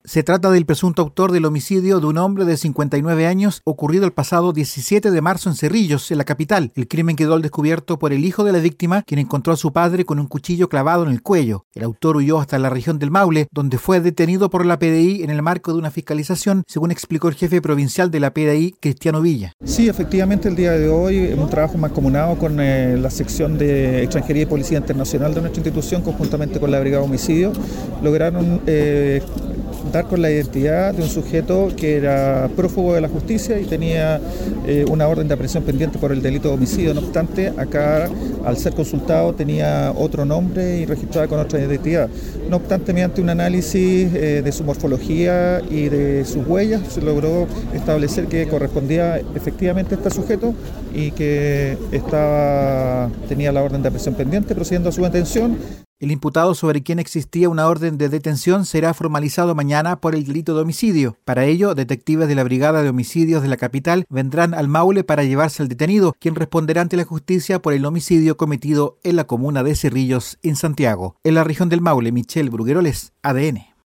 Se trata del presunto autor del homicidio de un hombre de 59 años ocurrido el pasado 17 de marzo en Cerrillos, en la capital. El crimen quedó al descubierto por el hijo de la víctima, quien encontró a su padre con un cuchillo clavado en el cuello. El autor huyó hasta la región del Maule, donde fue detenido por la PDI en el marco de una fiscalización, según explicó el jefe provincial de la PDI, Cristiano Villa. Sí, efectivamente, el día de hoy, en un trabajo mancomunado con la sección de Extranjería y Policía Internacional de nuestra institución, conjuntamente con la Brigada de Homicidio, lograron dar con la identidad de un sujeto que era prófugo de la justicia y tenía una orden de aprehensión pendiente por el delito de homicidio. No obstante, acá, al ser consultado, tenía otro nombre y registrada con otra identidad. No obstante, mediante un análisis de su morfología y de sus huellas, se logró establecer que correspondía efectivamente a este sujeto y que tenía la orden de aprehensión pendiente, procediendo a su detención. El imputado sobre quien existía una orden de detención será formalizado mañana por el delito de homicidio. Para ello, detectives de la Brigada de Homicidios de la capital vendrán al Maule para llevarse al detenido, quien responderá ante la justicia por el homicidio cometido en la comuna de Cerrillos, en Santiago. En la región del Maule, Michelle Brugueroles, ADN.